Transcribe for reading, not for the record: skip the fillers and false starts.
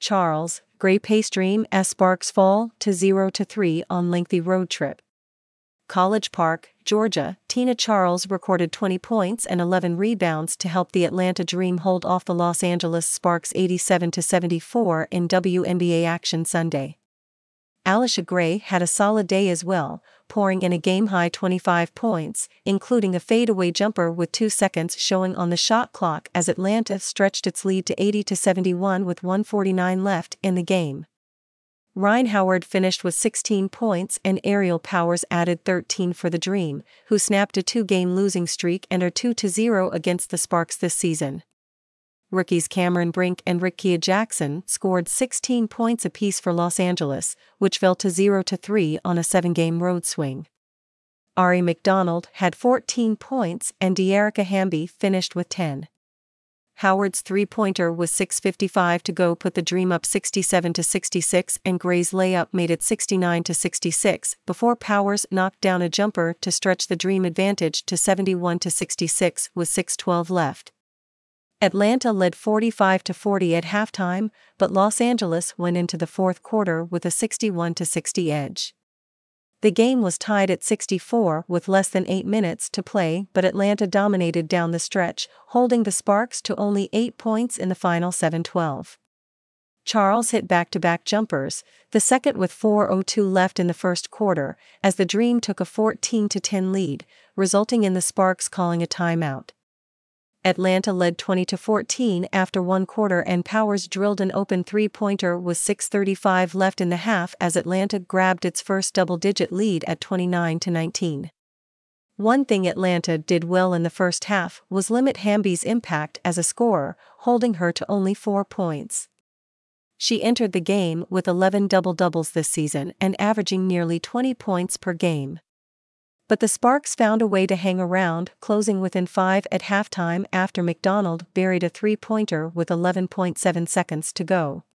Charles, Gray pace Dream as Sparks fall to 0-3 on lengthy road trip. College Park, Georgia, Tina Charles recorded 20 points and 11 rebounds to help the Atlanta Dream hold off the Los Angeles Sparks 87-74 in WNBA action Sunday. Alicia Gray had a solid day as well, pouring in a game-high 25 points, including a fadeaway jumper with 2 seconds showing on the shot clock as Atlanta stretched its lead to 80-71 with 1:49 left in the game. Rhyne Howard finished with 16 points and Ariel Powers added 13 for the Dream, who snapped a 2-game losing streak and are 2-0 against the Sparks this season. Rookies Cameron Brink and Rickea Jackson scored 16 points apiece for Los Angeles, which fell to 0-3 on a 7-game road swing. Ari McDonald had 14 points and Dearica Hamby finished with 10. Howard's three-pointer with 6:55 to go put the Dream up 67-66 and Gray's layup made it 69-66 before Powers knocked down a jumper to stretch the Dream advantage to 71-66 with 6:12 left. Atlanta led 45-40 at halftime, but Los Angeles went into the fourth quarter with a 61-60 edge. The game was tied at 64 with less than 8 minutes to play, but Atlanta dominated down the stretch, holding the Sparks to only 8 points in the final 7-12. Charles hit back-to-back jumpers, the second with 4:02 left in the first quarter, as the Dream took a 14-10 lead, resulting in the Sparks calling a timeout. Atlanta led 20-14 after one quarter and Powers drilled an open three-pointer with 6:35 left in the half as Atlanta grabbed its first double-digit lead at 29-19. One thing Atlanta did well in the first half was limit Hamby's impact as a scorer, holding her to only 4 points. She entered the game with 11 double-doubles this season and averaging nearly 20 points per game. But the Sparks found a way to hang around, closing within 5 at halftime after McDonald buried a three-pointer with 11.7 seconds to go.